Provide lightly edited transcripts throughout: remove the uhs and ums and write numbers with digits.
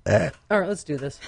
All right, let's do this.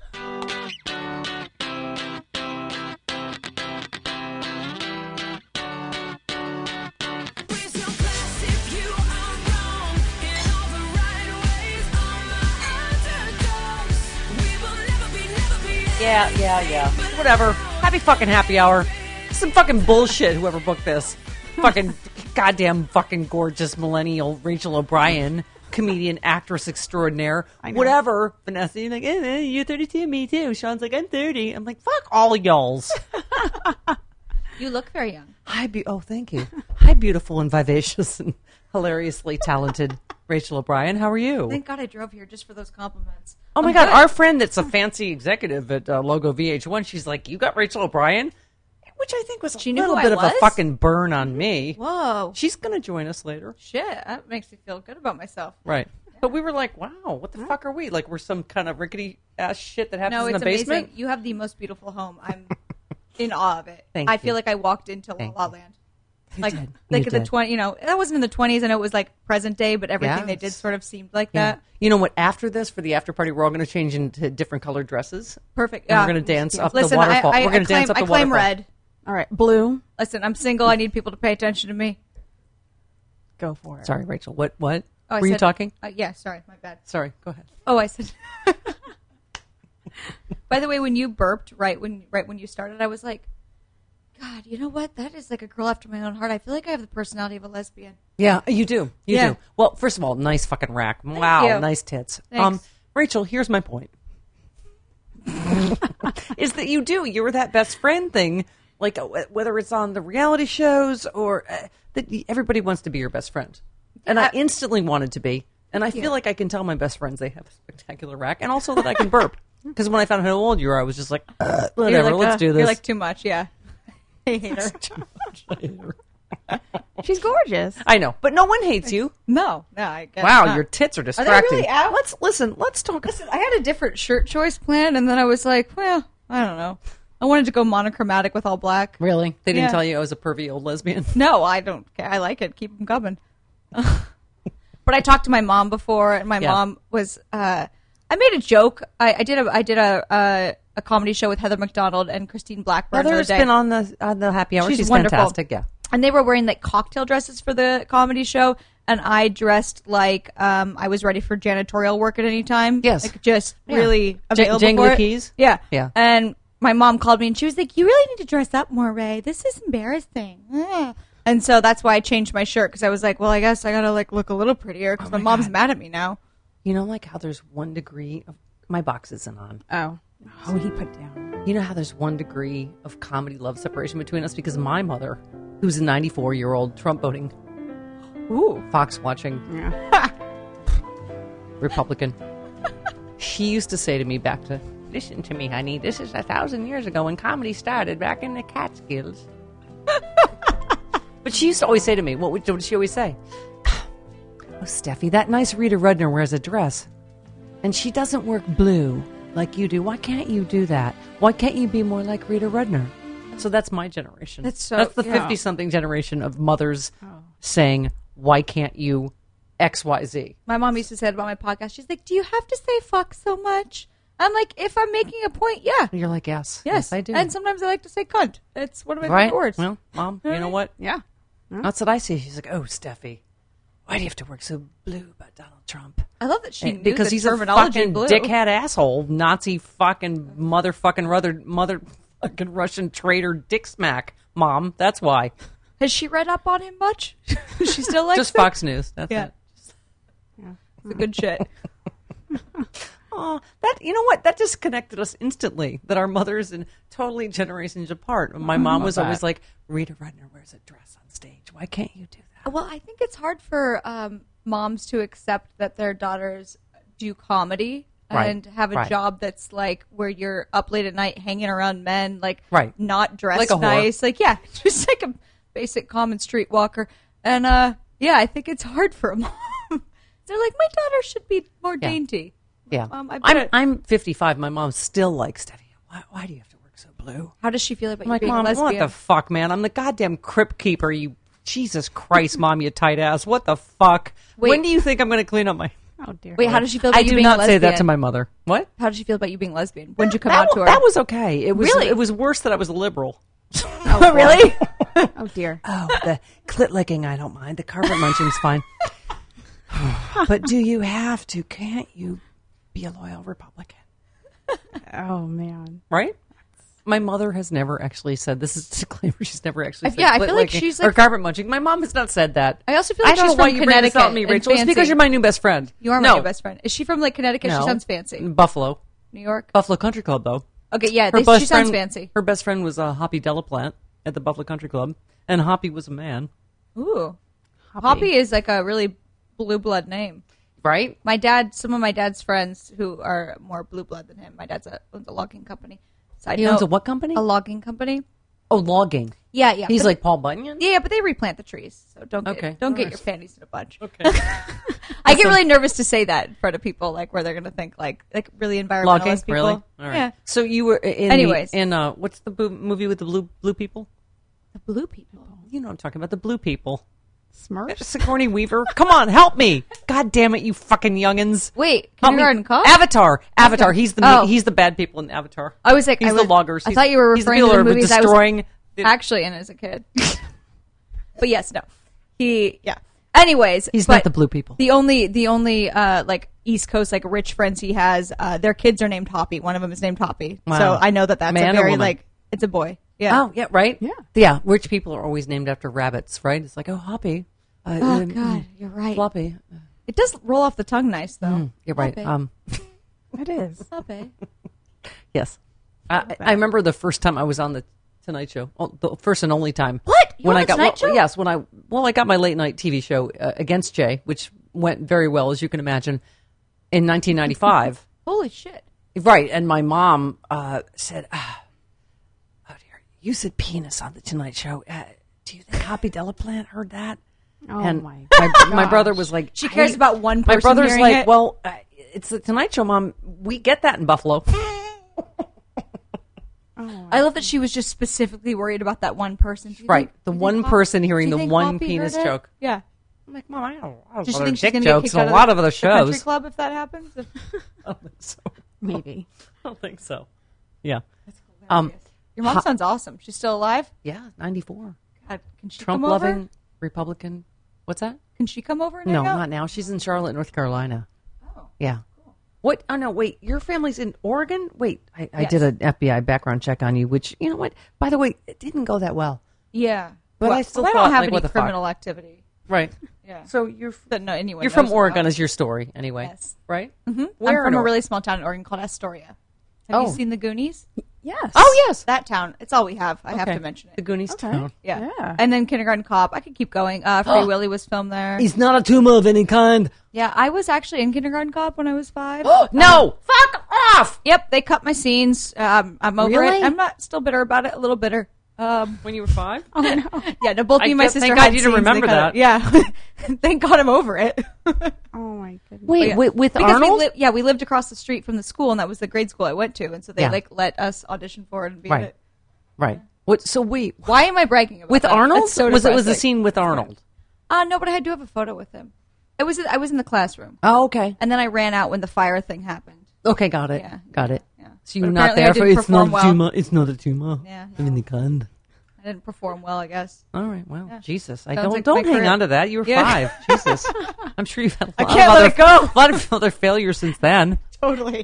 Yeah. Whatever. Happy fucking happy hour. Some fucking bullshit, whoever booked this. Fucking goddamn fucking gorgeous millennial Rachel O'Brien, comedian, actress extraordinaire. Whatever. Vanessa, you're like, you're 32, me too. Sean's like, I'm 30. I'm like, fuck all y'alls. You look very young. Oh, thank you. Hi, beautiful and vivacious and hilariously talented Rachel O'Brien. How are you? Thank God I drove here just for those compliments. Oh my God, our friend that's a fancy executive at Logo VH1, she's like, you got Rachel O'Brien? Which I think was a little bit of a fucking burn on me. Whoa. She's going to join us later. Shit, that makes me feel good about myself. Right. But we were like, wow, what the fuck are we? Like, we're some kind of rickety-ass shit that happens in the basement? No, it's amazing. You have the most beautiful home. I'm in awe of it. Thank I feel like I walked into La La Land. Like did. the 20, that wasn't in the 20s, and it was like present day, but everything they did sort of seemed like that. You know what? After this, for the after party, we're all going to change into different colored dresses. Perfect. And we're going to dance up the waterfall. We're going to dance up the waterfall. I claim red. All right, blue. Listen, I'm single. I need people to pay attention to me. Go for it. Sorry, Rachel. What? Oh, were you talking? Yeah, sorry, my bad. Sorry, go ahead. Oh, I said. By the way, when you burped right when you started, I was like, God, you know what? That is like a girl after my own heart. I feel like I have the personality of a lesbian. Yeah, you do. You do. Well, first of all, nice fucking rack. Wow, nice tits. Thanks. Rachel, here's my point. Is that you're that best friend thing, like whether it's on the reality shows or that everybody wants to be your best friend. And I instantly wanted to be. And I feel like I can tell my best friends they have a spectacular rack and also that I can burp. Because when I found out how old you were, I was just like, whatever, let's do this. You're like, too much, yeah. I hate her. Too much. I hate her. She's gorgeous. I know, but no one hates you. No, I guess Wow, not. your tits are Are distracting. they really out? Let's talk. Listen, I had a different shirt choice plan, and then I was like, well, I don't know. I wanted to go monochromatic with all black. Really? They didn't Yeah. tell you I was a pervy old lesbian? No, I don't care. I like it. Keep them coming. But I talked to my mom before, and my mom was. I made a joke. I did a comedy show with Heather McDonald and Christine Blackburn. Heather's been on the happy hour. She's wonderful. Fantastic. Yeah. And they were wearing like cocktail dresses for the comedy show, and I dressed like I was ready for janitorial work at any time. Yes. Like just really available Jangly for it. keys? Yeah. Yeah. And my mom called me and she was like, "You really need to dress up more, Ray. This is embarrassing." And so that's why I changed my shirt, because I was like, well, I guess I gotta like look a little prettier because my mom's mad at me now. You know, like how there's 1 degree of my box isn't on. Oh, he put down. You know how there's 1 degree of comedy love separation between us because my mother, who's a 94-year-old Trump voting, Fox watching, Republican, she used to say to me back to, listen to me, honey, this is 1,000 years ago when comedy started back in the Catskills. But she used to always say to me, what did she always say? Oh, Steffi, that nice Rita Rudner wears a dress, and she doesn't work blue like you do. Why can't you do that? Why can't you be more like Rita Rudner? So that's my generation. That's the 50-something generation of mothers saying, why can't you X, Y, Z? My mom used to say it about my podcast. She's like, do you have to say fuck so much? I'm like, if I'm making a point, yeah. And you're like, yes, I do. And sometimes I like to say cunt. It's one of my favorite words. Well, Mom, you know what? Yeah. That's what I see. She's like, oh, Steffi, why do you have to work so blue about Donald Trump? I love that she knew because the he's a terminology fucking blue. dickhead asshole, Nazi fucking mother fucking Russian traitor dick smack. Mom, that's why. Has she read up on him much? She still likes Just him? Fox News. That's it. It's a good shit. Oh, you know what? That just connected us instantly. That our mothers and totally generations apart. My mom was always like, Rita Rudner wears a dress on stage. Why can't you do that? Well, I think it's hard for moms to accept that their daughters do comedy and have a job that's like where you're up late at night hanging around men, like not dressed like a nice, like just like a basic common streetwalker. And I think it's hard for a mom. They're like, my daughter should be more dainty. Yeah, I'm 55. My mom still likes Steffi. Why do you have to work so blue? How does she feel about I'm you like, being Mom, a lesbian? what the fuck, man? I'm the goddamn crypt keeper. You, Jesus Christ, Mom, you tight ass. What the fuck? Wait. When do you think I'm going to clean up my Oh dear. Wait, how did she feel about I you do being not a say lesbian? that to my mother. What? How did she feel about you being lesbian? When did you come out to her? That was okay. It was Really? It was worse that I was a liberal. Oh, really? Oh dear. Oh, the clit licking, I don't mind. The carpet munching's fine. But do you have to? Can't you be a loyal Republican? Oh man. Right? My mother has never actually said, this is a disclaimer, she's never actually said yeah, I clit feel like licking she's or like- carpet munching. My mom has not said that. I also feel like I don't she's know why from you bring this Connecticut. out on me, and Rachel. It's because fancy. you're my new best friend. You are my new best friend. Is she from like Connecticut? No. She sounds fancy. Buffalo. New York. Buffalo Country Club, though. Okay, yeah, Her she best sounds friend- fancy. Her best friend was Hoppy Delaplant at the Buffalo Country Club, and Hoppy was a man. Ooh, Hoppy is like a really blue blood name. Right? Some of my dad's friends who are more blue blood than him. My dad's owns a logging company. Side He owns note, a what company? A logging company. Oh, logging. Yeah, yeah. He's but- like Paul Bunyan? yeah, but they replant the trees, so don't Okay, get all right. your panties in a bunch. Okay. I get really nervous to say that in front of people, like where they're going to think like really environmentalist Logging? people. Really? All right. Yeah, So you were in Anyways. what's the movie with the blue people? the blue people. You know what I'm talking about, the blue people. Smurfs. Sigourney Weaver. Come on, help me. God damn it, you fucking youngins. Wait, Help me. Kindergarten Cop. Avatar. He's the Oh. he's the bad people in Avatar. I was like, He's I the was- loggers. I thought you were he's referring to people the who are movies I was destroying. actually in as a kid. But yes, no, yeah. Anyways, He's but not the blue people. The only like East Coast like rich friends he has, their kids are named Hoppy. One of them is named Hoppy. Wow. So I know that's Man a or very woman? like it's a boy. Yeah. Oh, yeah, right? Yeah. Yeah, rich people are always named after rabbits, right? It's like, oh, Hoppy. Oh God, you're right. Floppy. It does roll off the tongue nice though. You're right. Hoppy. It is. Hoppy. Yes. I remember the first time I was on the Tonight Show. Oh, the first and only time. What? You When on I The got Tonight Show? Yes, when I got my late night TV show Against Jay, which went very well, as you can imagine, in 1995. Holy shit. Right, and my mom said, "Oh dear, you said penis on the Tonight Show. Do you think Hoppy Delaplant heard that?" Oh and my my brother was like, She cares "I- about one My person brother's hearing like, it? "Well, it's the Tonight Show, Mom. We get that in Buffalo." I love that she was just specifically worried about that one person. Do you Right, think- the do you one think person hearing do you the think one Hoppy penis heard it? joke. Yeah. I'm like, Mom, I don't know. Does she other think she's dick going to get jokes kicked and out a lot of the other country shows. club if that happens? I don't think so. Maybe. I don't think so. Yeah. Your mom sounds awesome. She's still alive? Yeah, 94. God, can she Trump come over? loving Republican. What's that? Can she come over and No, hang out? not now. She's in Charlotte, North Carolina. Oh. Yeah. What? Oh, no, wait. Your family's in Oregon? Wait, I Yes. did an FBI background check on you, which, you know what? By the way, it didn't go that well. Yeah. But well, I still well, thought, don't have like, any what the fuck? criminal activity. Right. Yeah. So you're That no, anyone you're from knows Oregon about. is your story, anyway. Yes. Right? Mm-hmm. Where I'm from in a Oregon? really small town in Oregon called Astoria. Have Oh. you seen the Goonies? Yes. Oh, yes. That town. It's all we have. I have Okay. to mention The it. Goonies Okay. town. Yeah. Yeah. And then Kindergarten Cop. I could keep going. Free Willy was filmed there. He's not a tumor of any kind. Yeah, I was actually in Kindergarten Cop when I was 5. No! Fuck off! Yep, they cut my scenes. I'm over Really? it. I'm not still bitter about it. A little bitter. When you were 5? Oh no. Yeah, no, both me and my guess- sister. thank God had you didn't scenes. They remember cut that. it. Yeah, thank God I'm over it. Oh my goodness. Wait, Yeah. with Because Arnold? we lived across the street from the school, and that was the grade school I went to, and so they Yeah. let us audition for it and be in Right. it. Right. What? So wait, Why am I bragging about with that? Arnold? That's so was it was the depressing. scene with Arnold? No, but I do have a photo with him. I was in the classroom, Oh, okay. and then I ran out when the fire thing happened. Okay, got it. Yeah. Got it. Yeah. So you're But not apparently there I for didn't it's not a perform well. tumor. It's not a tumor. Yeah, I mean the kind. I didn't perform well, I guess. All right. Well, Yeah. Jesus, I Sounds like don't my hang career. on to that. You were Yeah. 5. Jesus, I'm sure you've had a lot, can't of let other, it go. a lot of other failures since then. Totally.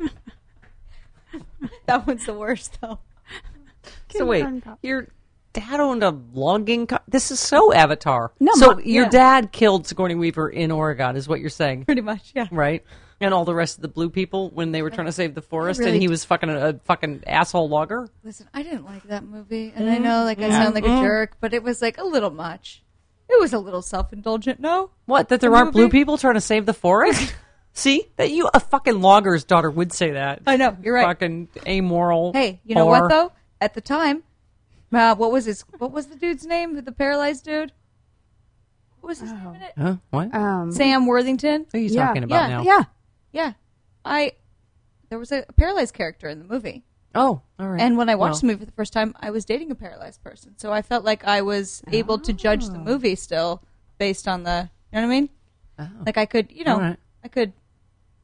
That one's the worst, though. So wait, Kindergarten Cop. your dad owned a logging. This is so Avatar. No, so my- your yeah. dad killed Sigourney Weaver in Oregon, is what you're saying, Pretty much, yeah. right? And all the rest of the blue people when they were trying to save the forest, really and he was fucking a fucking asshole logger. Listen, I didn't like that movie, and I know like I sound like a jerk, but it was like a little much. It was a little self-indulgent. No, What? That there The aren't blue movie? people trying to save the forest? See, that a fucking logger's daughter would say that. I know you're right. Fucking amoral. Hey, you know whore. what though? At the time, what was the dude's name? The paralyzed dude. What was his name in it? Huh? What? Sam Worthington. Who are you yeah, talking about now? Yeah. Yeah, there was a paralyzed character in the movie. Oh, all right. And when I watched Well, the movie for the first time, I was dating a paralyzed person. So I felt like I was able to judge the movie still based on the, you know what I mean? oh. Like I could, All right. I could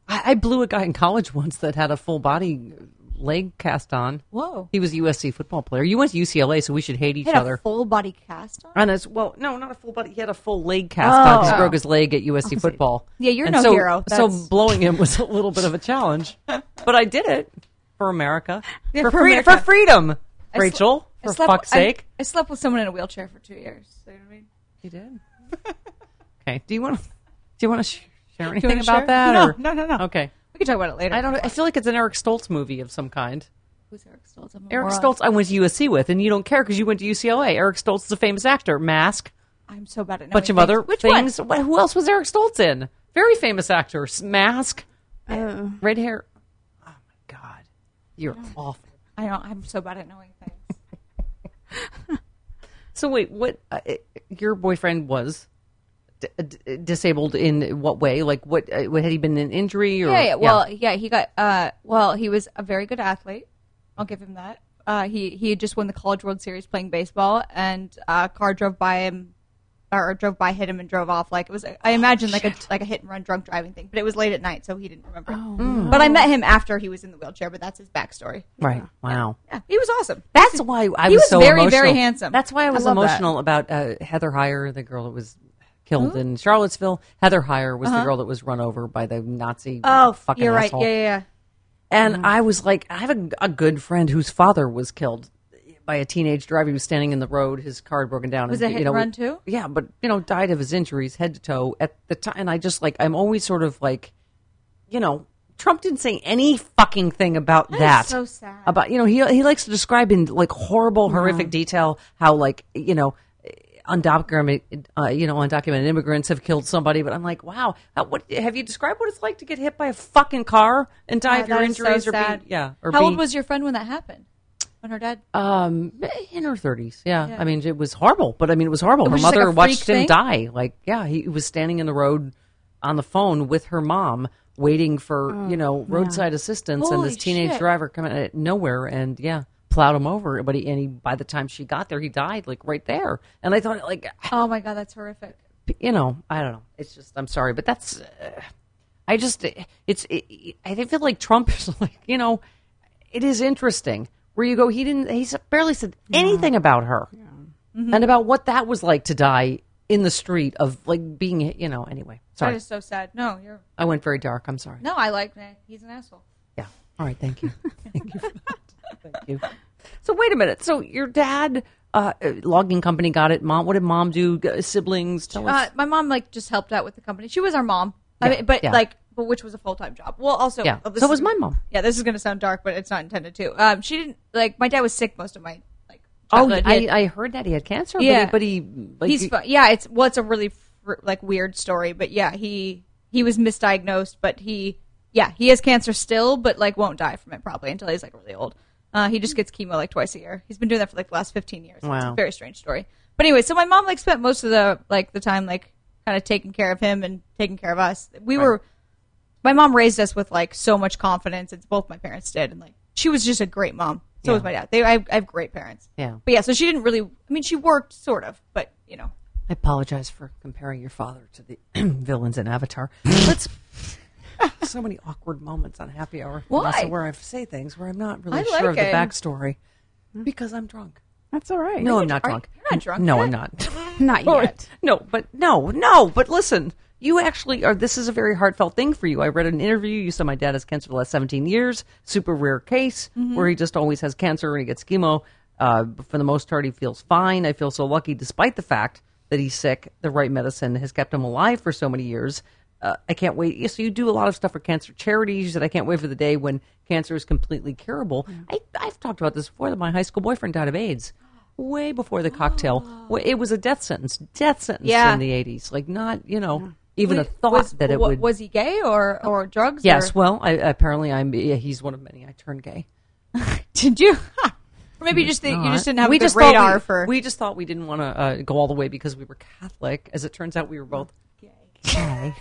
I blew a guy in college once that had a full body leg cast on. Whoa. He was a USC football player. You went to UCLA, so we should hate each He had other. a full body cast on? And well, no, not a full body. He had a full leg cast on. He broke his leg at USC football. Yeah, you're And no so, hero. So That's- blowing him was a little bit of a challenge, but I did it for America, Yeah, for for freedom, America. for freedom. I sl- Rachel, I for slept- fuck's sake, I slept with someone in a wheelchair for 2 years. So you know what I mean? you did. Okay. Do you want to share anything wanna about share? that? No, or? no. Okay. We can talk about it later. I feel like it's an Eric Stoltz movie of some kind. Who's Eric Stoltz? Eric Stoltz, I went to USC with, and you don't care because you went to UCLA. Eric Stoltz is a famous actor. Mask, I'm so bad at knowing bunch of things. other Which things. one? Who else was Eric Stoltz in? Very famous actor. Mask, Oh. red hair. Oh my God, you're awful. I don't. I'm so bad at knowing things. So wait, what? Your boyfriend was disabled in what way? Like what? Had he been in injury or? Yeah. Well, yeah. He got. Well, he was a very good athlete. I'll give him that. He had just won the College World Series playing baseball, and a car drove by him, or drove by, hit him, and drove off. Like it was. I imagine like a hit and run drunk driving thing. But it was late at night, so he didn't remember. But I met him after he was in the wheelchair. But that's his backstory. Right. Wow. Yeah, he was awesome. That's why I He was so very, emotional. very handsome. That's why I was love that. emotional about Heather Heyer, the girl that was killed in Charlottesville. Heather Heyer was the girl that was run over by the Nazi. Oh, fucking you're right. asshole. Yeah. And I was like, I have a good friend whose father was killed by a teenage driver. He was standing in the road. His car had broken down. Was and, it hit and run too? Yeah, but died of his injuries, head to toe at the time. And I just I'm always sort of like, Trump didn't say any fucking thing about that. so sad. About he likes to describe in like horrible, horrific detail how undocumented immigrants have killed somebody. But I'm like, wow, what have you described what it's like to get hit by a fucking car and die of your that is so injuries or sad. be How old was your friend when that happened? When her dad? in her 30s. Yeah. I mean, it was horrible, but it was horrible. It Her was just mother like a watched freak him thing? die. He was standing in the road on the phone with her mom, waiting for roadside assistance, and Holy this teenage shit. driver coming out of nowhere and plowed him over. But by the time she got there, he died right there. And I thought Oh my god, that's horrific. I don't know. It's just I'm sorry, but that's I feel like Trump is it is interesting. Where you go, he barely said anything about her and about what that was like to die in the street of being, anyway. Sorry. That is so sad. No, you're. I went very dark. I'm sorry. No, I like that. He's an asshole. Yeah. All right. Thank you. Thank you for that. Thank you. So wait a minute. So your dad, logging company got it. Mom, what did mom do? Siblings? Tell us. My mom just helped out with the company. She was our mom. Yeah, but yeah. but which was a full time job. Well, also Yeah. this So is was my gonna- mom. Yeah, this is going to sound dark, but it's not intended to. She didn't my dad was sick most of my childhood. He had- I heard that he had cancer. Yeah. But he he's yeah. It's a really weird story, but yeah, he was misdiagnosed, but he has cancer still, but won't die from it probably until he's really old. He just gets chemo twice a year. He's been doing that for the last 15 years. Wow. It's a very strange story. But anyway, so my mom spent most of the the time kind of taking care of him and taking care of us. My mom raised us with so much confidence. It's both my parents did, and she was just a great mom. So was my dad. I have great parents. Yeah. But yeah, so she didn't really. I mean, she worked sort of, but I apologize for comparing your father to the villains in Avatar. Let's. So many awkward moments on Happy Hour. Why? Vanessa, where I say things where I'm not really I sure like of the it. backstory because I'm drunk. That's all right. No, I'm not drunk. You're not drunk No, yet? I'm not. Not yet. No, but listen. You actually are. This is a very heartfelt thing for you. I read an interview. You said my dad has cancer the last 17 years. Super rare case where he just always has cancer and he gets chemo. For the most part, he feels fine. I feel so lucky, despite the fact that he's sick. The right medicine has kept him alive for so many years. I can't wait. So you do a lot of stuff for cancer charities. You said I can't wait for the day when cancer is completely curable. I've talked about this before. That my high school boyfriend died of AIDS way before the cocktail. It was a death sentence. Yeah. In the 80s. Not even a thought that it would. Was he gay or drugs? Yes. or- Well, apparently he's one of many. I turned gay. Did you? Or maybe you just think you just didn't have a good just thought radar for. We just thought we didn't want to go all the way because we were Catholic. As it turns out, we were both gay.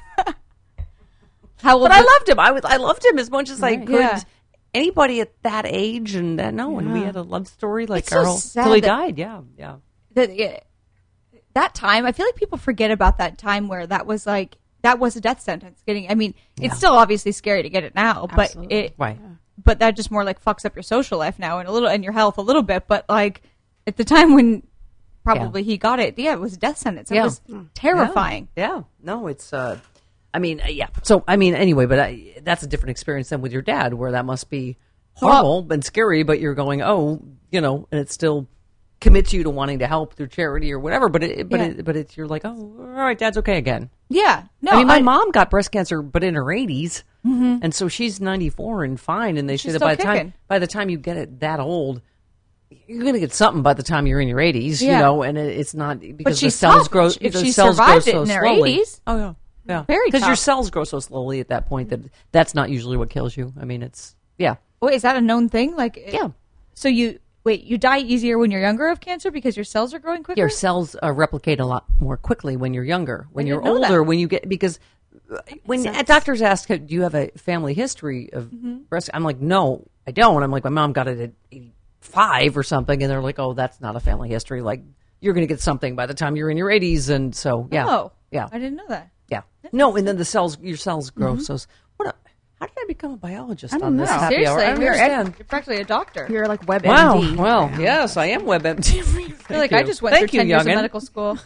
How old? But I loved him. I loved him as much as I could. Yeah. Anybody at that age and and we had a love story It's so sad till he that- died. Yeah. that time. I feel like people forget about that time where that was that was a death sentence. It's still obviously scary to get it now, Absolutely. but that just more like fucks up your social life now and your health a little bit. But like at the time when probably he got it, it was a death sentence. It was terrifying. Yeah. No, it's, yeah. So, anyway, but that's a different experience than with your dad, where that must be horrible and scary, but you're going, and it still commits you to wanting to help through charity or whatever. But you're like, oh, all right, Dad's okay again. Yeah. No, my mom got breast cancer, but in her 80s, and so she's 94 and fine. And they say that by the time you get it that old, you're going to get something by the time you're in your 80s, and it's not because the cells grow. If the she cells survived grow it in so their slowly. 80s, Yeah, very because your tough. cells grow so slowly at that point that's not usually what kills you. It's Wait, is that a known thing? Like, yeah. So you die easier when you're younger of cancer because your cells are growing quicker? Your cells replicate a lot more quickly when you're younger. When you're didn't know older, that. when you get because when doctors ask, do you have a family history of breast? I'm like, no, I don't. I'm like, my mom got it at 85 or something, and they're like, oh, that's not a family history. Like, you're going to get something by the time you're in your 80s, and so Oh, yeah, I didn't know that. yeah. No, and then your cells grow. So how did I become a biologist I don't on this know. happy Seriously, hour? I don't you're understand. practically a doctor. You're like WebMD. Wow. Well, yes, I am WebMD. I feel like I just went through 10 years of medical school.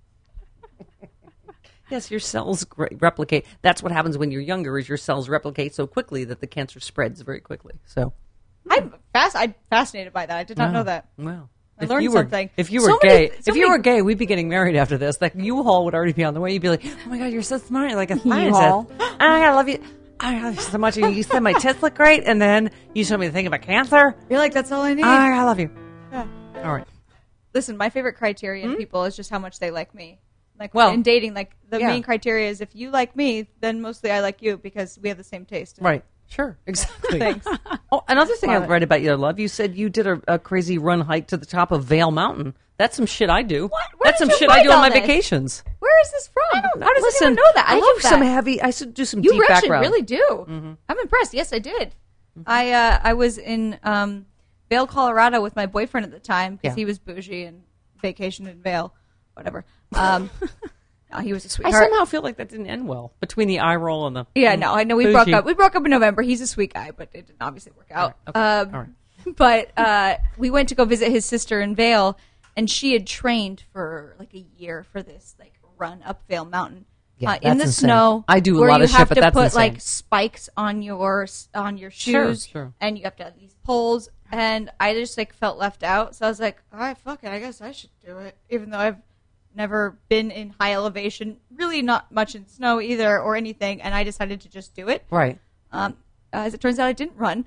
Yes, your cells replicate. That's what happens when you're younger. Is your cells replicate so quickly that the cancer spreads very quickly. So I'm fascinated by that. I did not know that. Wow. I learned something. If you were gay, we'd be getting married after this. Like U-Haul would already be on the way. You'd be like, "Oh my God, you're so smart! You're like a scientist. U-Haul. I love you. I love you so much. You said my tits look great, and then you showed me the thing about cancer. You're like, that's all I need. I love you. Yeah. All right. Listen, my favorite criteria in people is just how much they like me. Like, Well, in dating, like, the yeah. main criteria is if you like me, then mostly I like you because we have the same taste. Right. Sure. Exactly. Thanks. Oh, another thing Love I've read about you, love. You said you did a crazy run hike to the top of Vail Mountain. That's some shit I do. What? Where That's did some you shit I find do on all my this? vacations. Where is this from? How does anyone know that? I love do that. some heavy. I should do some You deep actually background. really do. I'm impressed. Yes, I did. I was in Vail, Colorado with my boyfriend at the time because Yeah. he was bougie and vacationed in Vail, whatever. No, he was a I sweetheart. somehow feel like that didn't end well between the eye roll and the. Yeah, no, I know we bougie. broke up. We broke up in November. He's a sweet guy, but it didn't obviously work out. All right. But we went to go visit his sister in Vail, and she had trained for like a year for this like run up Vail Mountain. Yeah, in that's the insane. snow. I do a where lot you of shit, have but to that's put insane. like spikes on your shoes, Sure. and you have to have these poles. And I just like felt left out, so I was like, all right, fuck it, I guess I should do it, even though I've never been in high elevation, really not much in snow either or anything, and I decided to just do it. Right. As it turns out, I didn't run,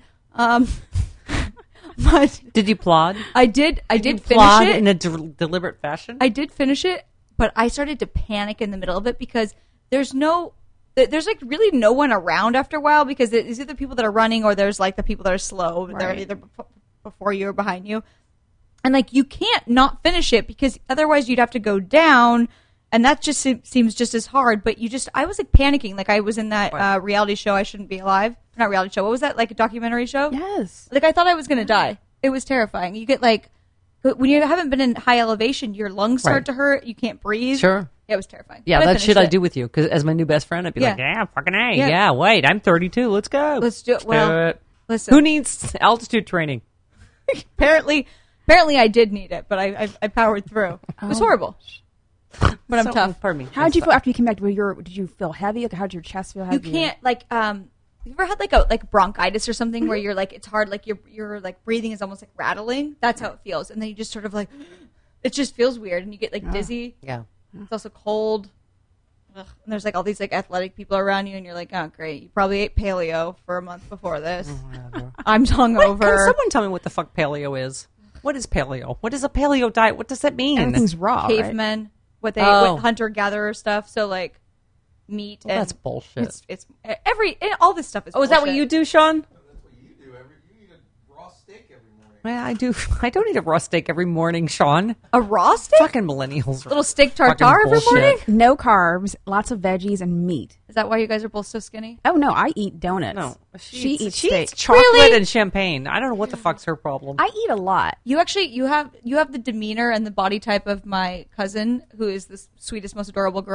but Did you plod? I did finish plod it. in a deliberate fashion. I did finish it, but I started to panic in the middle of it because there's like really no one around after a while because it's either people that are running or there's like the people that are slow. They're Right. either before you or behind you. And like you can't not finish it because otherwise you'd have to go down, and that just seems just as hard. But I was like panicking, like I was in that reality show, I Shouldn't Be Alive. Not reality show. What was that? Like a documentary show? Yes. Like I thought I was gonna die. It was terrifying. You get like when you haven't been in high elevation, your lungs start Right. to hurt. You can't breathe. Sure. Yeah, it was terrifying. Yeah, But I that shit finished I it. do with you because as my new best friend, I'd be like, Yeah. "Yeah, fucking A. Yeah. Yeah, wait, I'm 32. Let's go. Let's do it. Do Well, it. listen. Who needs altitude training? Apparently, I did need it, but I powered through. It was horrible, but I'm tough. Pardon me. How did you feel after you came back? Did you feel heavy? Like, how did your chest feel You heavy? can't like you ever had like bronchitis or something where you're like it's hard, like you're like breathing is almost like rattling. That's how it feels, and then you just sort of like it just feels weird, and you get like dizzy. Yeah. It's also cold. Ugh. And there's like all these like athletic people around you, and you're like, oh great, you probably ate paleo for a month before this. I'm hungover. Can someone tell me what the fuck paleo is? What is paleo? What is a paleo diet? What does that mean? Everything's raw. Right? Cavemen, what hunter gatherer stuff. So like meat. Well, and that's bullshit. It's all this stuff is. Oh, is that what bullshit. you do, Sean? That's what you do. You eat a raw steak every morning. Yeah, I do. I don't eat a raw steak every morning, Sean. A raw steak? Fucking millennials. Little steak Fucking tartare every bullshit. morning? No carbs, lots of veggies and meat. Is that why you guys are both so skinny? Oh no, I eat donuts. No, she eats she steak. eats chocolate Really? and champagne. I don't know what the fuck's her problem. I eat a lot. You have the demeanor and the body type of my cousin, who is the sweetest, most adorable girl.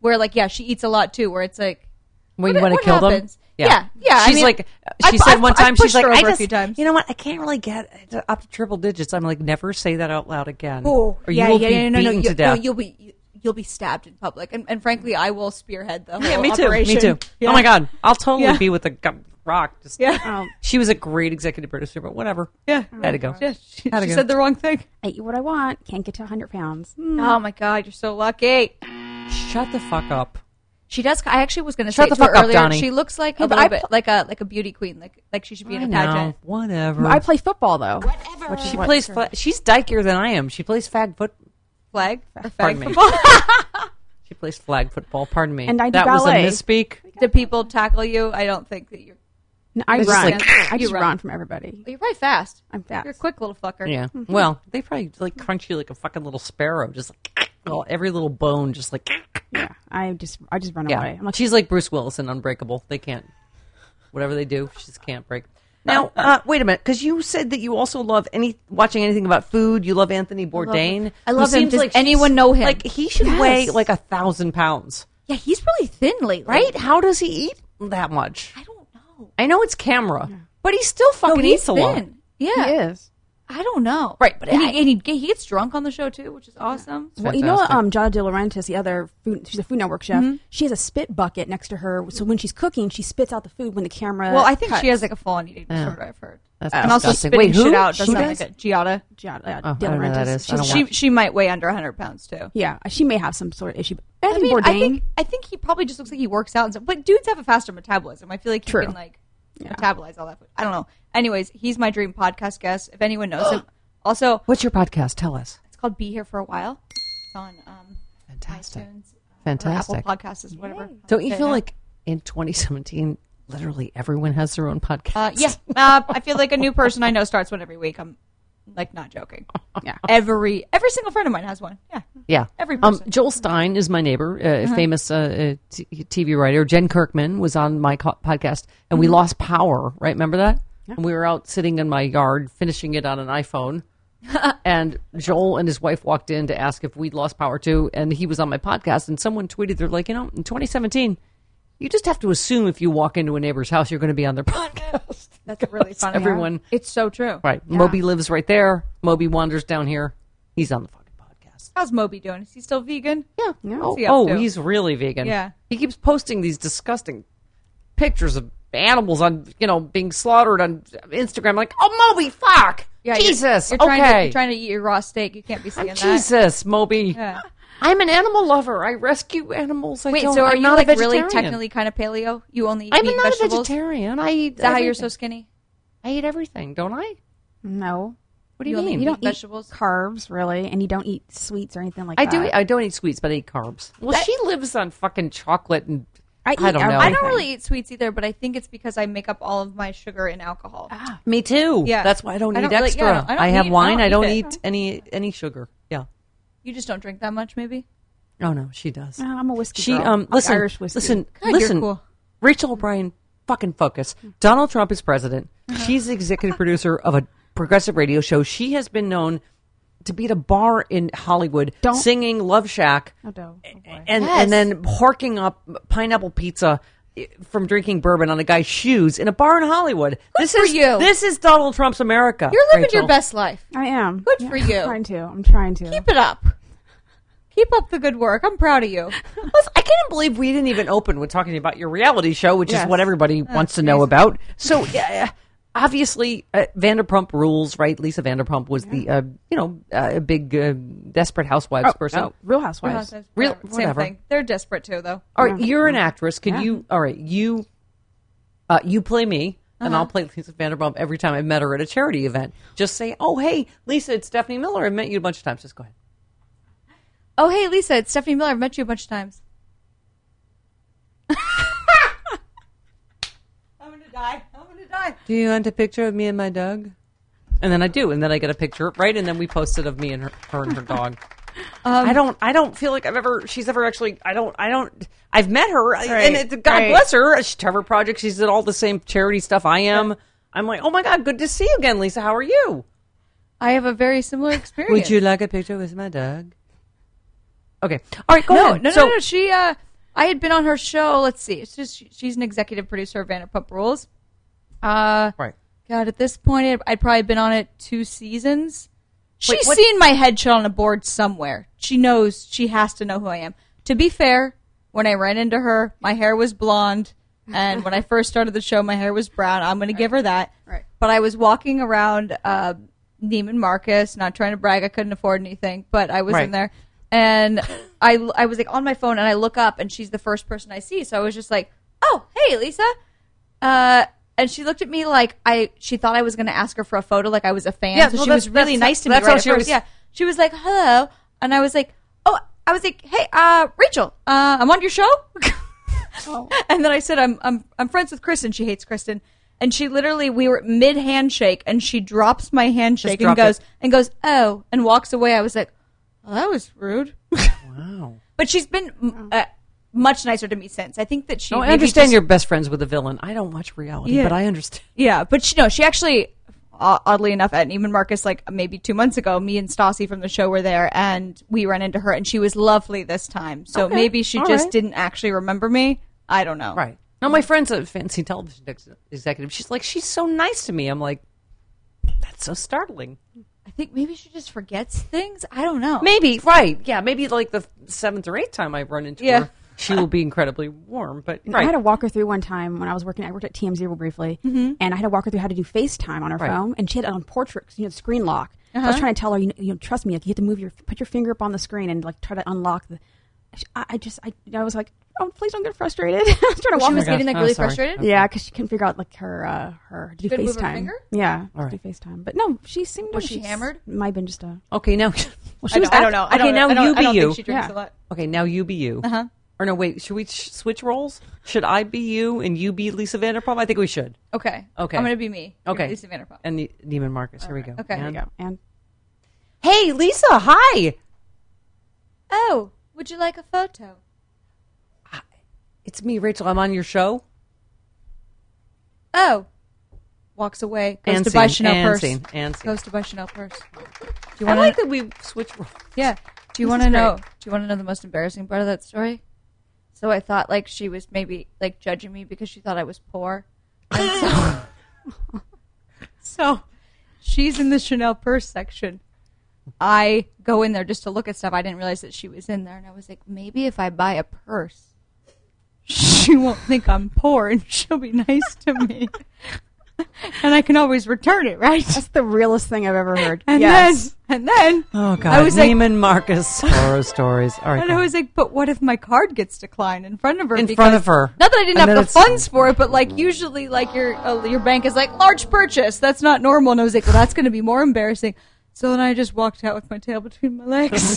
where like she eats a lot too. Where it's like, When you want to what kill happens? them? Yeah. She's like, she said one time, she's like, her I over a just, few times. you know what? I can't really get up to triple digits. I'm like, never say that out loud again. Oh, or you will be beaten to death. You'll be stabbed in public, and frankly, I will spearhead the whole Yeah, me too. operation. Me too. Yeah. Oh my god, I'll totally Yeah. be with the rock. Just, Yeah. she was a great executive producer, but whatever. Yeah, Had to go. Yeah, she Had to go. said the wrong thing. I eat what I want. Can't get to 100 pounds. Oh my god, you're so lucky. Shut the fuck up. She does. I actually was going to Shut say the to her fuck up, earlier. Donnie. She looks like a but little I bit like a beauty queen. Like she should be in I a know. pageant. Whatever. I play football though. Whatever. She plays. She's dykier than I am. She plays flag foot. flag. Or Pardon flag me. football. She plays flag football. Pardon me. And I do that was a ballet. misspeak. Do people tackle you? I don't think that you're. No, I It's just run. like- I just You run. run from everybody. You're probably fast. I'm fast. You're a quick little fucker. Yeah. Well, they probably like crunch you like a fucking little sparrow. Just like, well, every little bone, just like. Yeah, I just run Yeah. away. I'm like, She's like Bruce Willis in Unbreakable. They can't. Whatever they do, she just can't break. Now, wait a minute, because you said that you also love watching anything about food. You love Anthony Bourdain. I love who him. seems Does like anyone he's- know him? Like he should Yes. weigh like 1,000 pounds, Yeah, he's really thin lately. right? How does he eat that much? I don't know. I know it's camera, but he still fucking he's eats a lot. thin. Yeah. he is. I don't know. Right, but and he gets drunk on the show too, which is awesome. Well, you know, fantastic. Giada De Laurentiis, the other food, she's a Food Network chef. She has a spit bucket next to her, so when she's cooking, she spits out the food when the camera. Well, I think cuts. she has like a full-on eating disorder. I've heard. That's And also disgusting. spitting Wait, who? shit out does Who sound does? like a Giada. Giada, Oh, De I don't know who that Laurentiis. is. I don't She's- She might weigh under 100 pounds too. yeah, she may have some sort of issue. But I Anthony mean, Bourdain, I think he probably just looks like he works out and stuff. But dudes have a faster metabolism. I feel like he True. can like metabolize all that food. I don't know. Anyways, he's my dream podcast guest. If anyone knows him, also What's your podcast? Tell us. it's called Be Here for a While. It's on Fantastic. iTunes, Fantastic. or Apple Podcasts, whatever. Don't you Okay, feel yeah. like in 2017, literally everyone has their own podcast? Yeah. I feel like a new person I know starts one every week. I'm like not joking. yeah, Every single friend of mine has one. Yeah. Yeah. Every person. Joel Stein is my neighbor, a famous TV writer. Jen Kirkman was on my podcast, and we lost power, right? Remember that? Yeah. And we were out sitting in my yard finishing it on an iPhone. And Joel and his wife walked in to ask if we'd lost power too. And he was on my podcast, and someone tweeted, they're like, in 2017, you just have to assume if you walk into a neighbor's house, you're going to be on their podcast. That's really funny. Everyone. It's so true. Right. Moby lives right there. Moby wanders down here. He's on the fucking podcast. How's Moby doing? Is he still vegan? Yeah. What's he up to? He's really vegan. Yeah. He keeps posting these disgusting pictures of animals on, being slaughtered on Instagram. Like, oh, Moby, fuck. Yeah, Jesus. You're trying, okay. you're trying to eat your raw steak. You can't be saying that. Jesus, Moby. Yeah. I'm an animal lover. I rescue animals. Wait, I'm so are you not like a really vegetarian. technically kind of paleo? You only I'm eat not vegetables? a vegetarian. I eat Is that how you're everything. so skinny? I eat everything, don't I? no, What do you You only mean? you don't vegetables? eat carbs really, and you don't eat sweets or anything like I that. do. I don't eat sweets, but I eat carbs. Well, she lives on fucking chocolate and I don't know. I everything. don't really eat sweets either, but I think it's because I make up all of my sugar in alcohol. me too. Yeah. That's why I don't I eat don't really- extra. yeah, I don't have eat- wine. I I don't don't eat eat any sugar. Yeah. You just don't drink that much, maybe? Oh no, she does. I'm a whiskey She girl. listen, Irish whiskey. listen, God, you're listen. cool. Rachel O'Brien, fucking focus. Donald Trump is president. Uh-huh. She's the executive producer of a progressive radio show. She has been known to be at a bar in Hollywood Don't- singing Love Shack Oh, no. Oh, boy. and Yes. then horking up pineapple pizza from drinking bourbon on a guy's shoes in a bar in Hollywood. This for is you. This is Donald Trump's America. You're living Rachel. your best life. I am. Good for you. I'm trying to. Keep it up. Keep up the good work. I'm proud of you. Listen, I can't believe we didn't even open with talking about your reality show, which is Yes. what everybody wants to know about. So, obviously, Vanderpump Rules, right? Lisa Vanderpump was the, a big Desperate Housewives person. No, Real Housewives. Real- Same whatever. thing. They're desperate too, though. All right, you're an actress. Could you? All right, you play me, and I'll play Lisa Vanderpump every time I've met her at a charity event. Just say, "Oh, hey, Lisa, it's Stephanie Miller. I've met you a bunch of times." Just go ahead. Oh, hey, Lisa, it's Stephanie Miller. I've met you a bunch of times. I'm going to die. Do you want a picture of me and my dog? And then I do, and then I get a picture, right? And then we post it of me and her and her dog. I don't feel like she's ever actually, I've met her, and God bless her. She's Trevor Project. She's at all the same charity stuff I am. I'm like, oh my God, good to see you again, Lisa. How are you? I have a very similar experience. Would you like a picture with my dog? Okay. All right, go No, ahead. no. She, I had been on her show. Let's see. It's just she's an executive producer of Vanderpump Rules. Right. God, at this point, I'd probably been on it 2 seasons. Wait, She's what- seen my headshot on a board somewhere. She knows. She has to know who I am. To be fair, when I ran into her, my hair was blonde, and when I first started the show, my hair was brown. I'm going to give her that. Right. But I was walking around Neiman Marcus, not trying to brag. I couldn't afford anything, but I was Right. in there, and I was like on my phone, and I look up, and she's the first person I see. So I was just like, "Oh, hey, Lisa." And she looked at me like she thought I was going to ask her for a photo, like I was a fan. Yeah, so well, she was really that's nice to me. that's Right how at she first. always- Yeah, she was like, "Hello," and I was like, "Oh," I was like, "Hey, Rachel, I'm on your show." And then I said, "I'm friends with Kristen." She hates Kristen, and she literally we were mid handshake, and she drops my handshake and dropped goes, "Oh," and walks away. I was like, "Well, that was rude." Wow. But she's been much nicer to me since. I think that she. No, I maybe understand just- you're best friends with a villain. I don't watch reality, Yeah. but I understand. Yeah, but she actually, oddly enough, at Neiman Marcus, like maybe 2 months ago, me and Stassi from the show were there, and we ran into her, and she was lovely this time. So Okay, maybe she all just right. didn't actually remember me. I don't know. Right. No, my friend's a fancy television executive. She's like, she's so nice to me. I'm like, that's so startling. I think maybe she just forgets things. I don't know. Maybe, right. Yeah, maybe like the 7th or 8th time I run into Yeah. her, she will be incredibly warm. But I had to right. walk her through one time when I was working. I worked at TMZ briefly, and I had to walk her through how to do FaceTime on her Right. phone, and she had it on portrait, the screen lock. I was trying to tell her, you know, trust me, like, you have to put your finger up on the screen and like try to unlock the. I was like, oh, please don't get frustrated. I was trying to walk She her. was gosh. getting like Oh, really sorry. frustrated. Yeah, because she couldn't figure out like her to do Couldn't move her FaceTime. finger? Yeah, All to right. do FaceTime. But no, she seemed. Was she she's- hammered? Might have been just a. Okay, now. Well, she was I don't know. Okay, now you be I don't you. think she drinks Yeah. a lot. Okay, now you be you. Uh-huh. Or no, wait. Should we switch roles? Should I be you and you be Lisa Vanderpump? I think we should. Okay. Okay. I'm going to be me. You're Okay. Lisa Vanderpump. And Neiman Marcus. Here we go. Okay. There you And, go. And hey, Lisa. Hi. Oh, would you like a photo? It's me, Rachel. I'm on your show. Oh. Walks away. Goes And to buy scene, Chanel and purse. scene, and scene. Goes to buy Chanel purse. Do you I want like to? that we switch roles. Yeah. Do you This want is to know? great. Do you want to know the most embarrassing part of that story? So I thought like she was maybe like judging me because she thought I was poor. And so she's in the Chanel purse section. I go in there just to look at stuff. I didn't realize that she was in there, and I was like, maybe if I buy a purse, she won't think I'm poor, and she'll be nice to me. And I can always return it, right? that's the realest thing I've ever heard. And yes. then, Oh God! I was like- Neiman Marcus horror stories. All right, and go I on. was like, but what if my card gets declined in front of her? In Because- front of her. Not that I didn't And then have the it's- funds for it, but like usually, like your bank is like large purchase. That's not normal. And I was like, well, that's going to be more embarrassing. So then I just walked out with my tail between my legs.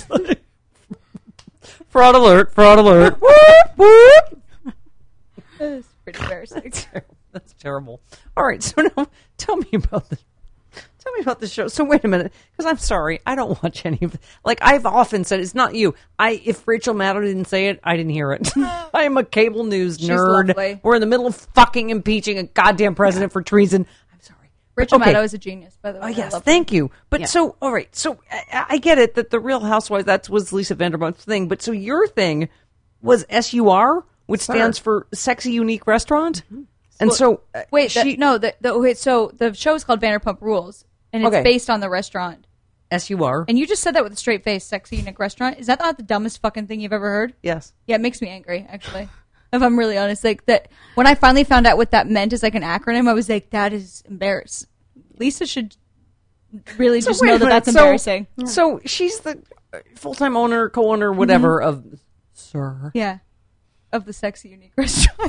Fraud alert! Fraud alert! Whoop, whoop. It was pretty embarrassing. That's terrible. All right, so now tell me about the show. So wait a minute, because I'm sorry, I don't watch any of it. Like I've often said, it's not you. If Rachel Maddow didn't say it, I didn't hear it. I am a cable news She's nerd. lovely. We're in the middle of fucking impeaching a goddamn president for treason. I'm sorry. Rachel Okay. Maddow is a genius, by the way. Oh I yes, love her. thank you. But Yeah. so all right, so I get it that the Real Housewives that was Lisa Vanderpump's thing. But so your thing was SUR, which stands for Sexy Unique Restaurant, and so Wait, she, so the show is called Vanderpump Rules, and it's Okay. based on the restaurant. SUR. And you just said that with a straight face, Sexy Unique Restaurant. Is that not the dumbest fucking thing you've ever heard? Yes. Yeah, it makes me angry, actually. If I'm really honest, like that. When I finally found out what that meant as like an acronym, I was like, "That is embarrassing." Lisa should really just wait know a that minute. that's embarrassing. So she's the full-time owner, co-owner, whatever of Sir. Yeah, of the Sexy Unique Restaurant.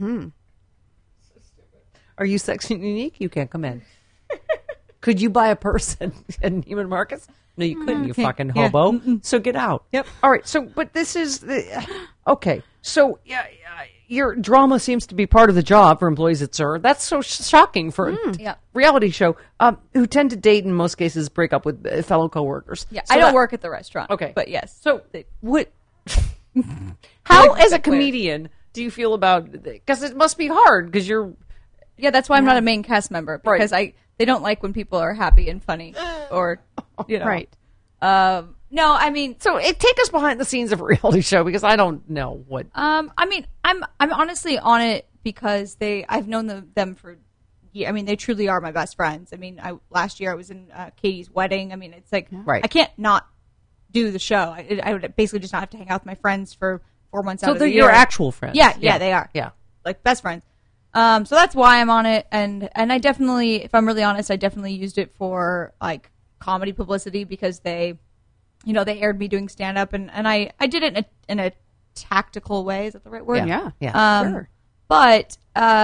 Are you Sexy and Unique? You can't come in. Could you buy a purse at Neiman Marcus? No, you couldn't, you Okay. fucking Yeah. hobo. So get out. Yep. All right. So, but this is okay. So, your drama seems to be part of the job for employees at Sir. That's so shocking for a Yeah. reality show who tend to date in most cases break up with fellow coworkers. Yeah, So I don't that- work at the restaurant. Okay. but yes. So, what? How, Like, as a that clear. comedian, do you feel about? Because it must be hard. Because you're Yeah, that's why I'm not a main cast member because Right. they don't like when people are happy and funny or you know Right. No, I mean, So take us behind the scenes of a reality show because I don't know what. I mean, I'm honestly on it because I've known them for years. I mean, they truly are my best friends. I mean, last year I was in Katie's wedding. I mean, it's like Right. I can't not do the show. I would basically just not have to hang out with my friends for 4 months out So of they're the year. your actual friends. Yeah, they are. Yeah. Like best friends. So that's why I'm on it, and I definitely, if I'm really honest, I definitely used it for like comedy publicity because they aired me doing stand up, and I did it in a tactical way. Is that the right word? Yeah. Yeah. Sure. But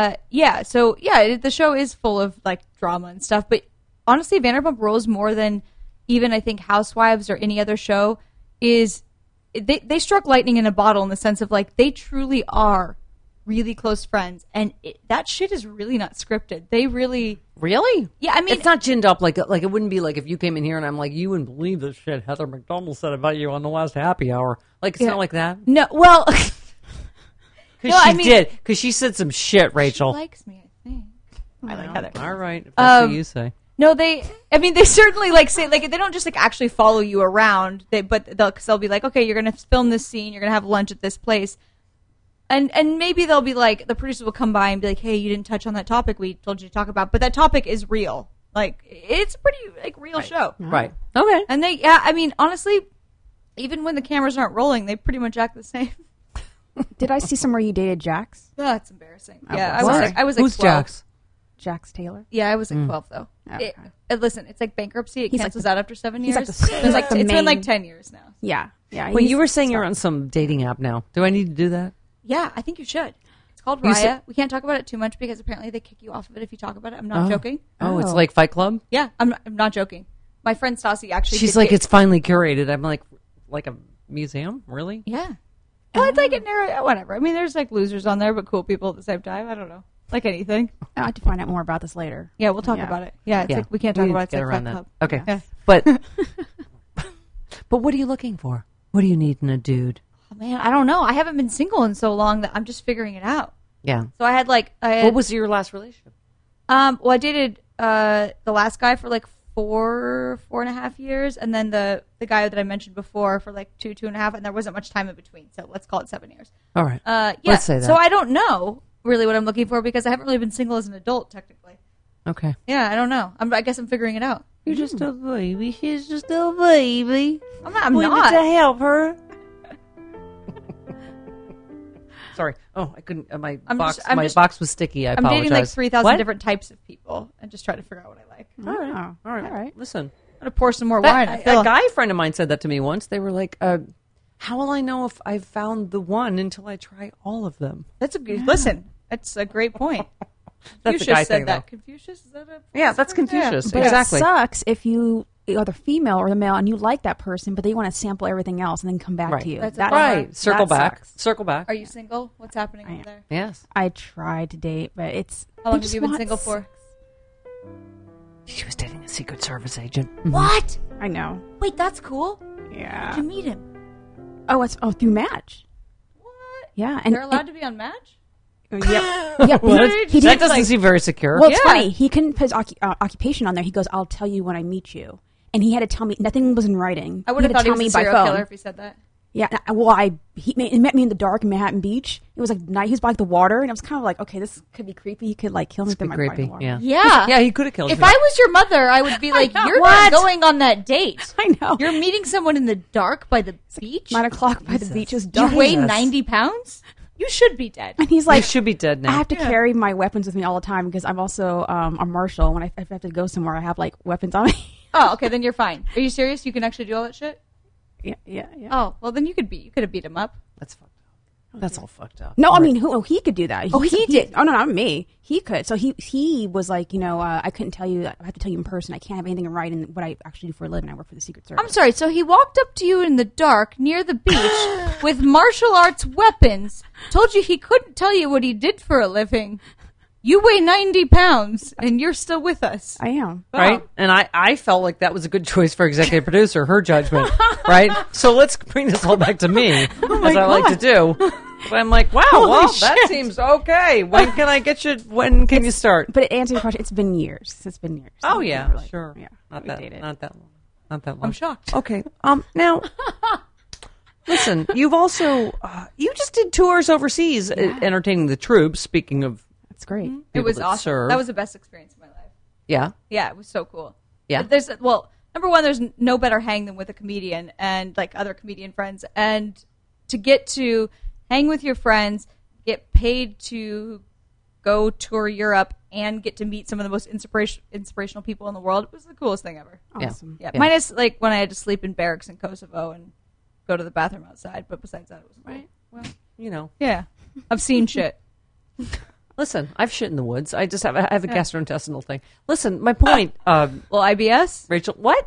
the show is full of like drama and stuff. But honestly, Vanderpump Rules more than even I think Housewives or any other show is they struck lightning in a bottle in the sense of like they truly are really close friends, and that shit is really not scripted. They really, Really? yeah. I mean, It's not ginned up like it wouldn't be like if you came in here and I'm like, you wouldn't believe this shit Heather McDonald said about you on the last happy hour. Like, it's not like that. no. Well, Because No, she I mean- did. Because she said some shit, Rachel. she likes me. I think I like Heather. All right. If that's what you say. No, they certainly like say like they don't just like actually follow you around. But they'll be like, okay, you're gonna film this scene. You're gonna have lunch at this place. And maybe they'll be like, the producers will come by and be like, hey, you didn't touch on that topic we told you to talk about. But that topic is real. Like, it's a pretty, like, real show. Right. Okay. And I mean, honestly, even when the cameras aren't rolling, they pretty much act the same. Did I see somewhere you dated Jax? That's embarrassing. Oh, Yeah, what? I was like Who's 12. Jax? Jax Taylor? Yeah, I was like 12, though. Okay. Listen, it's like bankruptcy. It He's like cancels the- out after 7 he's years. like the- he's like the It's been like main- 10 years now. Yeah. Yeah. Well, he's- you were saying you're on some dating app now. Do I need to do that? Yeah, I think you should. It's called You Raya. said- We can't talk about it too much because apparently they kick you off of it if you talk about it. I'm not joking. Oh, it's Oh. like Fight Club? Yeah, I'm not joking. My friend Stassi actually. She's did like, get- it's finally curated. I'm like a museum? Really? Yeah. Well, it's like a narrow. Whatever. I mean, there's like losers on there, but cool people at the same time. I don't know. Like anything. I'll have to find out more about this later. Yeah, we'll talk Yeah. about it. Yeah, it's like we can't talk need about to it. It's get like around Fight that. Club. Okay. Yeah. But but what are you looking for? What do you need in a dude? Oh, man, I don't know. I haven't been single in so long that I'm just figuring it out. Yeah. So I had What was your last relationship? well, I dated the last guy for like 4.5 years, and then the guy that I mentioned before for like 2.5, and there wasn't much time in between. So let's call it 7 years. All right. Yeah. Let's say that. So I don't know really what I'm looking for because I haven't really been single as an adult technically. Okay. Yeah, I don't know. I guess I'm figuring it out. You're just a baby. She's just a baby. I'm We not. need to help her. Sorry. Oh, I couldn't. My I'm box. just- I'm my just- box was sticky. I I'm apologize. dating like 3,000 What? different types of people and just trying to figure out what I like. I'm All right. All right. All right. Listen. gonna pour some more wine. I A feel guy friend of mine said that to me once. They were like, "How will I know if I've found the one until I try all of them?" that's a good. Listen, that's a great point. That's a Confucius guy said thing, that. though. Confucius is that a Yeah, that's philosopher? Confucius. But Exactly. it sucks if you are the female or the male and you like that person, but they want to sample everything else and then come back Right. to you. That's That- Right. Circle that back. sucks. Circle back. Are you single? What's happening I over am. there? Yes. I tried to date, but it's. How long they have you just been want single for? She was dating a Secret Service agent. What? I know. Wait, that's cool. Yeah. Did you meet him? Oh, through Match. What? Yeah, and They're allowed to be on Match? Yep. Yep. What? He That did, doesn't like- seem very secure. Well, it's Yeah. funny. He couldn't put his occupation on there. He goes, "I'll tell you when I meet you," and he had to tell me. Nothing was in writing. I would have had to thought he tell was me a by serial phone. killer if he said that. Yeah. Well, he met me in the dark in Manhattan Beach. It was like night. He was by like the water, and I was kind of like, okay, this could be creepy. He could like kill me if Be I'm by the creepy. water. Yeah. Yeah. Yeah, he could have killed If you. I was your mother, I would be like, know. you're What? not going on that date. I know. You're meeting someone in the dark by the beach? 9:00 by the beach. It was You dark. weigh Jesus. 90 pounds? You should be dead. And he's You like, should be dead now. I have to carry my weapons with me all the time because I'm also a marshal. When I if I have to go somewhere, I have like weapons on me. Oh, okay, then you're fine. Are you serious? You can actually do all that shit? yeah. Oh, well, then you could have beat him up. That's fucked up. That's all fucked up. No, I mean, he could do that. Oh, he did. Oh no, not me. He could. So he was like, I couldn't tell you. I have to tell you in person. I can't have anything in writing. What I actually do for a living. I work for the Secret Service. I'm sorry, so he walked up to you in the dark near the beach with martial arts weapons, told you he couldn't tell you what he did for a living. You weigh 90 pounds, and you're still with us. I am. Right? And I felt like that was a good choice for executive producer, her judgment. Right? So let's bring this all back to me, as I like to do. But I'm like, wow, well, that seems okay. When can I get you? When can you start? But to answer your question, it's been years. It's been years. Oh, yeah, We're like, sure. Yeah, Not we that, dated. not that long. Not that long. I'm shocked. Okay. Now, listen, you've also, you just did tours overseas entertaining the troops, speaking of That's great. It was that awesome. serve. That was the best experience of my life. Yeah. Yeah, it was so cool. Yeah. Number one, there's no better hang than with a comedian and like other comedian friends, and to get to hang with your friends, get paid to go tour Europe, and get to meet some of the most inspirational people in the world. It was the coolest thing ever. Awesome. Yeah. Minus like when I had to sleep in barracks in Kosovo and go to the bathroom outside, but besides that, it was cool. Right. Well, you know. Yeah, I've seen shit. Listen, I've shit in the woods. I just have a gastrointestinal thing. Listen, my point, Well, IBS. Rachel, what?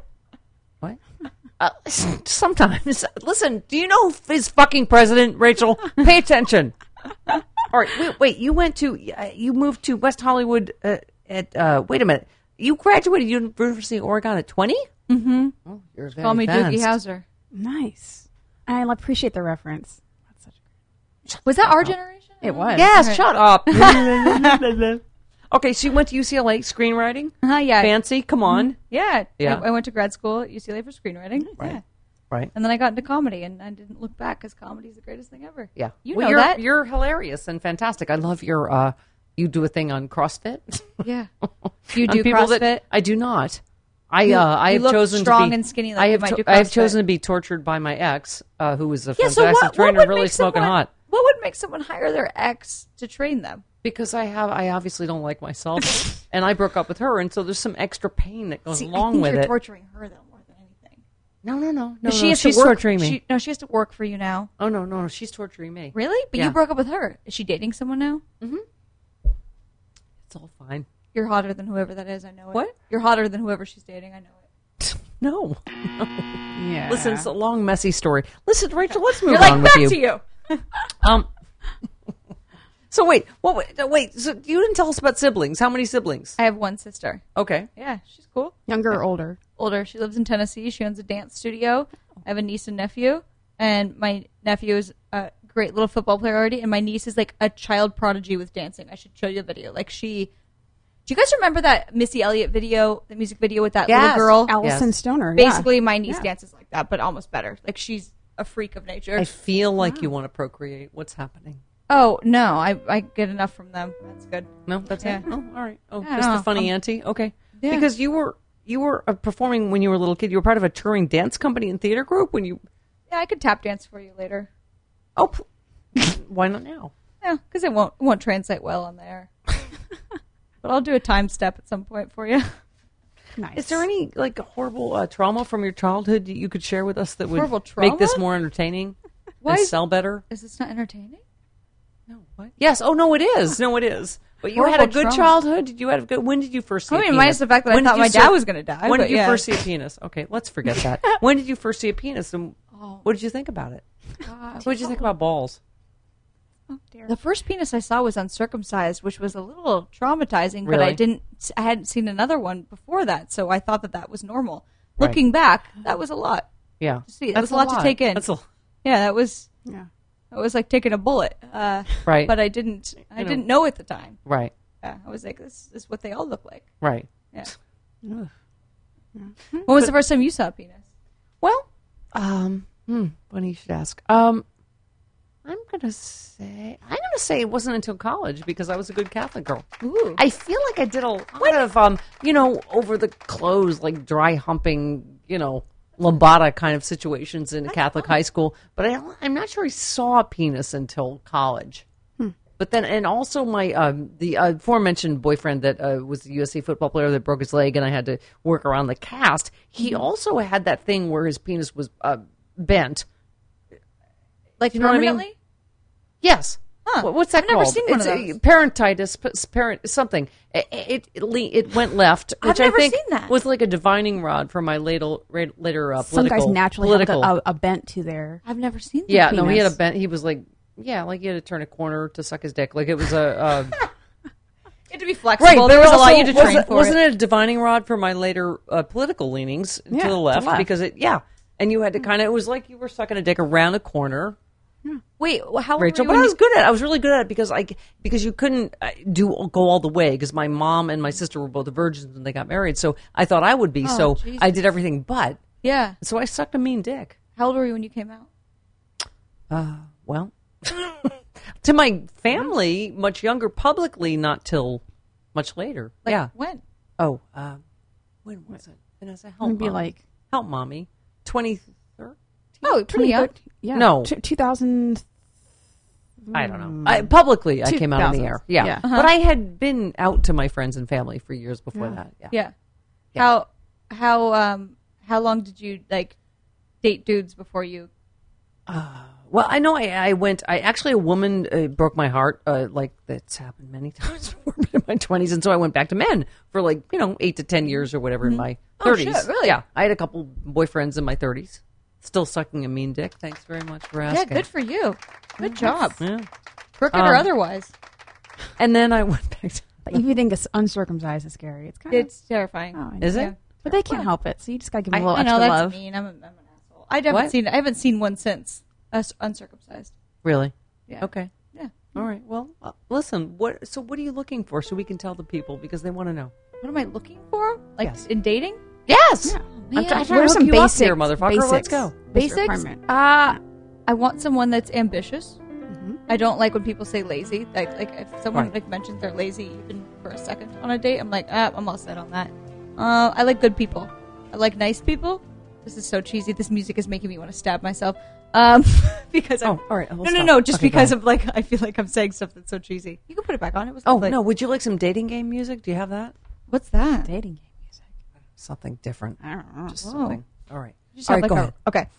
Sometimes. Listen, do you know his fucking president, Rachel? Pay attention. All right, wait. You moved to West Hollywood wait a minute. You graduated University of Oregon at 20? Mm-hmm. Oh, you're very Call me advanced. Doogie Howser. Nice. I appreciate the reference. That's such Was that our generation? It was. Yes, Right. shut up. Okay, so you went to UCLA, screenwriting? Yeah. Fancy, come on. Yeah. Yeah. I went to grad school at UCLA for screenwriting. Right. Yeah. Right. And then I got into comedy, and I didn't look back because comedy is the greatest thing ever. Yeah. You Well, know that. You're hilarious and fantastic. I love your, you do a thing on CrossFit. Yeah. Do you On do people CrossFit? that- I do not. I You have look chosen strong to be, and skinny like I you have might do I have CrossFit. chosen to be tortured by my ex, who was a Yeah, so fantastic what trainer, would really make smoking someone, hot. What would make someone hire their ex to train them? Because I obviously don't like myself, and I broke up with her, and so there's some extra pain that goes See, I along think with you're it. torturing her, though, more than anything. No. She has she's to work, torturing me. She has to work for you now. Oh no, she's torturing me. Really? But Yeah. you broke up with her. Is she dating someone now? It's all fine. You're hotter than whoever that is. I know it. What? You're hotter than whoever she's dating. I know it. No. Yeah. Listen, it's a long, messy story. Listen, Rachel, let's move You're like, on back with to you. So wait. So you didn't tell us about siblings. How many siblings? I have one sister. Okay. Yeah, she's cool. Younger or older? Older. She lives in Tennessee. She owns a dance studio. I have a niece and nephew, and my nephew is a great little football player already, and my niece is like a child prodigy with dancing. I should show you a video. Like she. Do you guys remember that Missy Elliott video, the music video with that little girl? Allison Yes. Stoner. yeah. Basically, my niece dances like that, but almost better. Like she's a freak of nature. I feel like you want to procreate. What's happening? Oh no, I get enough from them. That's good. No, that's Yeah. it. Oh, all right. Oh, Yeah, just no, a funny auntie. Okay. Yeah. Because you were performing when you were a little kid. You were part of a touring dance company and theater group when you. Yeah, I could tap dance for you later. Oh, why not now? Yeah, because it won't translate well on there. But I'll do a time step at some point for you. Nice. Is there any like horrible trauma from your childhood that you could share with us that would Horrible make this trauma? more entertaining Why and is- sell better? Is this not entertaining? No. What? Yes. Oh no, it is. No, it is. But you had a Horrible good trauma. childhood. Did you have a good? When did you first see? I a mean, penis? minus the fact that When I did thought you my see- dad was going to die. When but did you yeah. first see a penis? Okay, let's forget that. When did you first see a penis, and what did you think about it? What did you think about balls? Oh, dear. The first penis I saw was uncircumcised, which was a little traumatizing. But Really? I hadn't seen another one before that, so I thought that was normal. Right. Looking back, that was a lot. Yeah, See, that was a lot to take in. That's a, Yeah, that was Yeah. like taking a bullet. right. But I didn't know at the time. right. Yeah, I was like, this is what they all look like. Right. Yeah. Ugh. When was the first time you saw a penis? Well, funny you should ask. I'm gonna say it wasn't until college because I was a good Catholic girl. Ooh. I feel like I did a lot of over the clothes, like dry humping, lambada kind of situations in a Catholic high school. But I'm not sure I saw a penis until college. But then, and also my the aforementioned boyfriend that was a USC football player that broke his leg, and I had to work around the cast. He also had that thing where his penis was bent. Like You know what I mean? permanently? Yes. Huh. What's that I've never called? seen one It's of those. Parentitis, something. It went left, I've which I never think seen that. was like a divining rod for my later political. Some guys naturally have political. like a bent to their. I've never seen that. Yeah, no, he had a penis. bent. He was like, like he had to turn a corner to suck his dick. Like it was a. You had to be flexible. Right, There was a also, lot you had to train for wasn't it. it a divining rod for my later political leanings Yeah, to the left? to left. Because and you had to kind of, it was like you were sucking a dick around a corner, Wait, how Rachel. old But were I you was good at it. I was really good at it because you couldn't go all the way because my mom and my sister were both virgins when they got married. So I thought I would be. Oh, so Jesus. I did everything but. Yeah. So I sucked a mean dick. How old were you when you came out? Well, to my family, much younger, publicly, not till much later. Like, yeah. when? Oh, when was it? And I said, help, Maybe Mommy. like Help, Mommy. 2013? Oh, pretty young. Yeah. No. 2000. I don't know. Publicly, I came out on the 2000s. air. Yeah. Yeah. But I had been out to my friends and family for years before that. Yeah. Yeah. How long did you like date dudes before you? Well, I know I went. Actually, a woman broke my heart. Like that's happened many times before in my 20s, and so I went back to men for 8 to 10 years or whatever in my 30s. shit, really? Yeah, I had a couple boyfriends in my 30s. Still sucking a mean dick. Thanks very much for Yeah, asking. good for you. Good job. Yeah. Crooked or otherwise. And then I went back to. But if you think it's uncircumcised is scary, it's kind of. It's terrifying. Oh, Is it? Yeah. But they can't help it, so you just gotta give them a little I know extra that's love. mean. I'm an asshole. I haven't seen one since uncircumcised. Really? Yeah. Okay. Yeah. All right. Well, listen. What are you looking for, so we can tell the people because they want to know. What am I looking for? Like Yes. in dating? Yes. Yeah. I'm trying What are to some hook you up basic here, motherfucker. Let's go. Basics? requirement? I want someone that's ambitious. Mm-hmm. I don't like when people say lazy. Like if someone Right. mentions they're lazy even for a second on a date, I'm like, I'm all set on that. I like good people. I like nice people. This is so cheesy. This music is making me want to stab myself. Because I'm, all right. no. Just because of I feel like I'm saying stuff that's so cheesy. You can put it back on. It was Oh lovely. no! Would you like some dating game music? Do you have that? What's that? Dating game music. Something different. I don't know. Just something. All right. Just All have right. Go ahead. okay.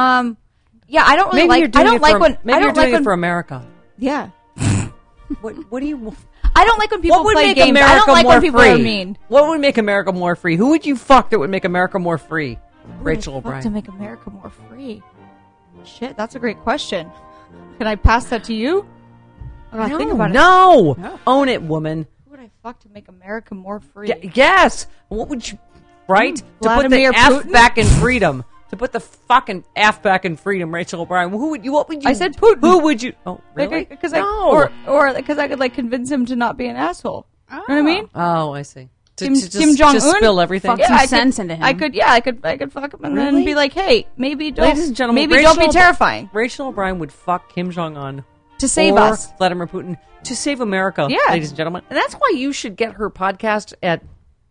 Yeah, I don't really Maybe like. you're doing I don't it like for, when. Maybe I you're don't doing like it when. for America. Yeah. What do you? I don't like when people What would play make games. America I don't like more when people free? are mean. What would make America more free? Who would you fuck that would make America more free? Rachel Fuck O'Brien. to make America more free. Shit, that's a great question. Can I pass that to you? I gotta think about it. No. Own it, woman. Who would I fuck to make America more free? Yes. What would you? Right. To put the Vladimir F Putin? back in freedom. To put the fucking F back in freedom, Rachel O'Brien. Who would you? What would you? I said Putin. Who would you? Oh, really? Because no. or because I could convince him to not be an asshole. You know what I mean? Oh, I see. To Kim just, Jong-un? just spill everything. Fuck some sense into him. I could fuck him and then Really? be like, hey, maybe don't. Ladies and gentlemen, maybe Rachel don't be terrifying Rachel O'Brien would fuck Kim Jong-un to save or us. Vladimir Putin to save America, Yeah. ladies and gentlemen. And that's why you should get her podcast at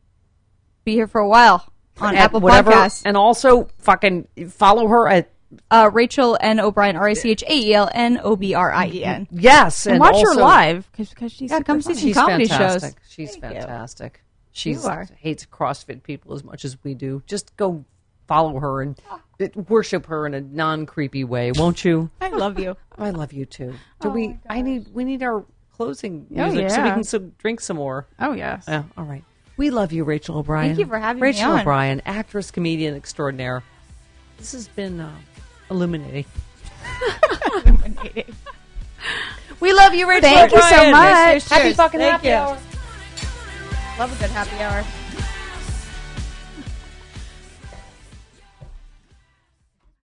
Be here for a while on Apple whatever, Podcasts. and also fucking follow her at Rachel N. O'Brien, RACHAELNOBRIEN. yes, And watch her also- live because she's Yeah, super come see funny. some She's comedy fantastic. shows. She's Thank you. fantastic. She You are. hates CrossFit people as much as we do. Just go follow her and worship her in a non-creepy way, won't you? I love you. I love you too. We need our closing Oh, music so we yeah. can drink some more. Oh yes. Yeah, all right. We love you, Rachel O'Brien. Thank you for having me Rachel on. O'Brien, actress, comedian extraordinaire. This has been illuminating. We love you, Rachel Thank you so O'Brien. much. Happy fucking Thank happy you. hour. Love a good happy hour.